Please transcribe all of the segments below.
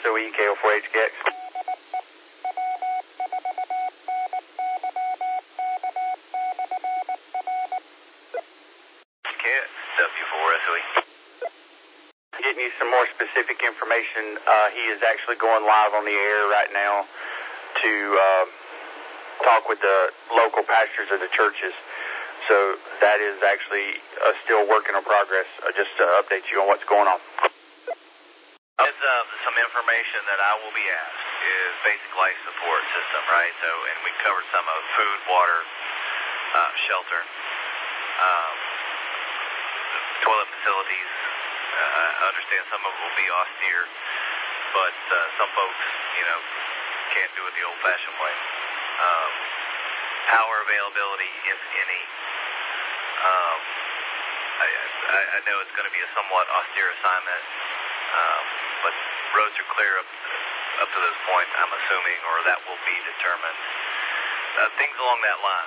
SOE, KO4HKX. W4SOE. Getting you some more specific information. He is actually going live on the air right now to talk with the local pastors of the churches. So that is actually still work in progress, just to update you on what's going on. Some information that I will be asked is basic life support system, right? So, and we covered some of food, water, shelter, toilet facilities. I understand some of it will be austere, but some folks, can't do it the old-fashioned way. Power availability, if any. I know it's going to be a somewhat austere assignment, but roads are clear up to this point, I'm assuming, or that will be determined. Things along that line.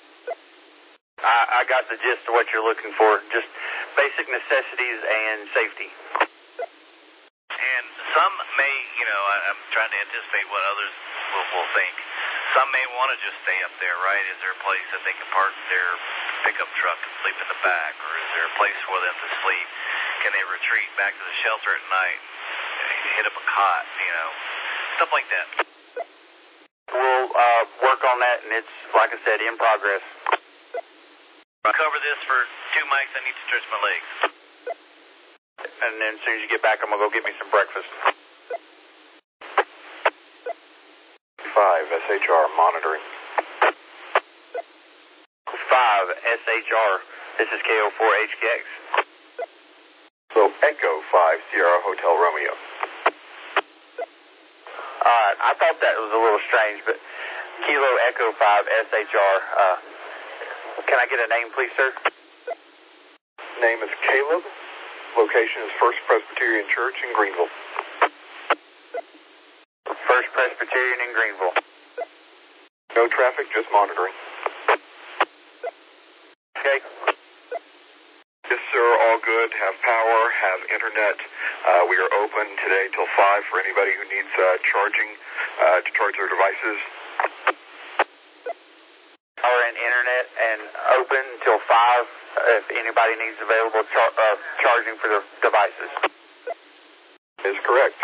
I got the gist of what you're looking for, just basic necessities and safety. And some may, I'm trying to anticipate what others will think. Some may want to just stay up there, right? Is there a place that they can park their pickup truck and sleep in the back? Or is there a place for them to sleep? Can they retreat back to the shelter at night and hit up a cot, stuff like that? We'll work on that, and it's, like I said, in progress. I'll cover this for 2 mics. I need to stretch my legs. And then as soon as you get back, I'm going to go get me some breakfast. 5 SHR monitoring. 5 SHR. This is KO4HKX. So Echo 5 Sierra Hotel Romeo. Alright, I thought that was a little strange, but Kilo Echo 5 SHR. Can I get a name, please, sir? Name is Caleb. Location is First Presbyterian Church in Greenville. First Presbyterian in Greenville. No traffic, just monitoring. Okay. Yes, sir, all good. Have power, have internet. We are open today till 5 for anybody who needs charging to charge their devices. Power and internet, and open till 5 if anybody needs available charging for their devices. Is correct.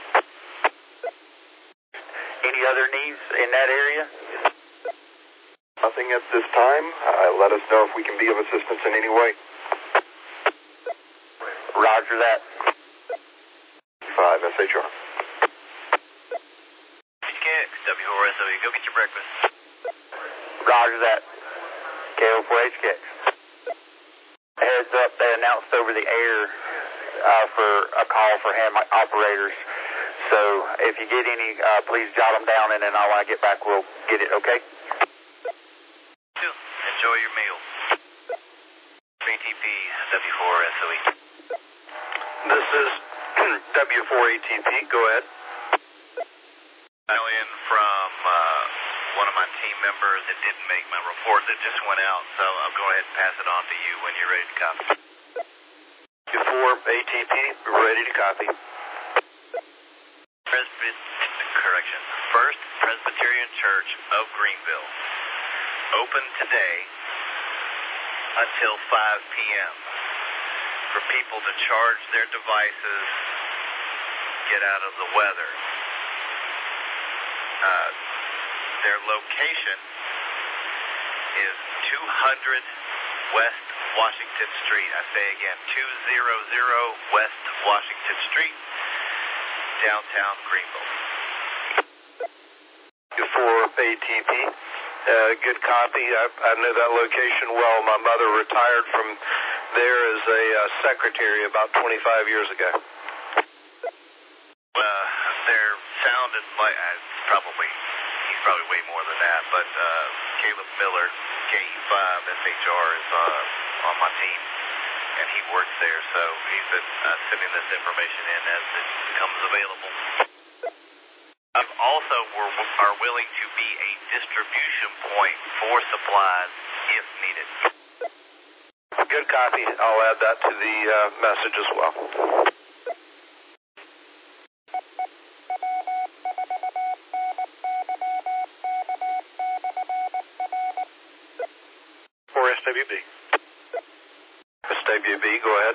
Any other needs in that area? Nothing at this time. Let us know if we can be of assistance in any way. Roger that. 5 SHR. HKX, W4SOE, go get your breakfast. Roger that. KO4HKX. Heads up, they announced over the air for a call for ham operators. So if you get any, please jot them down, and then when I get back, we'll get it, okay? Enjoy your meal. ATP, W4SOE. This is W4ATP. Go ahead. In from one of my team members that didn't make my report that just went out, so I'll go ahead and pass it on to you when you're ready to copy. W4ATP, ready to copy. First Presbyterian Church of Greenville. Open today until 5 p.m. for people to charge their devices, get out of the weather. Their location is 200 West Washington Street. I say again, 200 West Washington Street, downtown Greenville. For ATP, good copy. I know that location well. My mother retired from there as a secretary about 25 years ago. There sounded like he's probably way more than that, but Caleb Miller, KE5 SHR, is on my team, and he works there, so he's been sending this information in as it becomes available. Also, are willing to be a distribution point for supplies if needed. Good copy. I'll add that to the message as well. SWB. SWB, go ahead.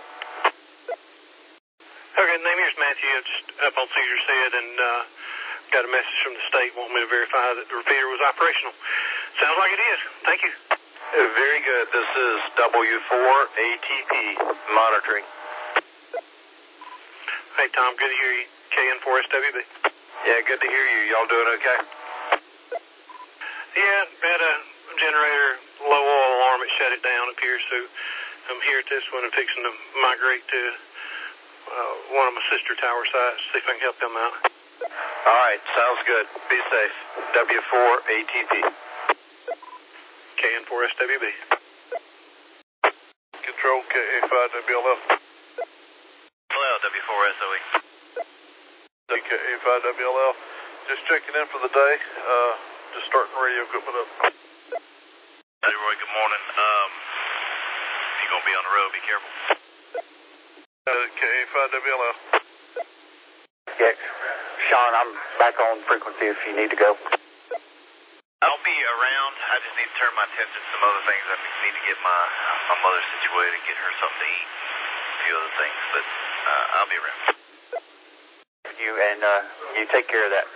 Okay, name here's Matthew. I'm just up on Caesar's Head and got a message from the state wanting me to verify that the repeater was operational. Sounds like it is. Thank you. Very good. This is W4ATP monitoring. Hey, Tom, good to hear you. KN4SWB. Yeah, good to hear you. Y'all doing okay? Yeah, had a generator, low oil alarm. It shut it down up here, so I'm here at this one and fixing to migrate to one of my sister tower sites, see if I can help them out. All right, sounds good. Be safe. W4ATP. KN4SWB. Control KA5WLF. Hello, W4SOE. KA5WLF. Just checking in for the day. Just starting radio equipment up. Hey, Roy, good morning. If you're going to be on the road, be careful. KA5WLF. Yeah, Sean, I'm back on frequency if you need to go. I'll be around. I just need to turn my attention to some other things. I need to get my mother situated, get her something to eat, a few other things, but I'll be around. You take care of that.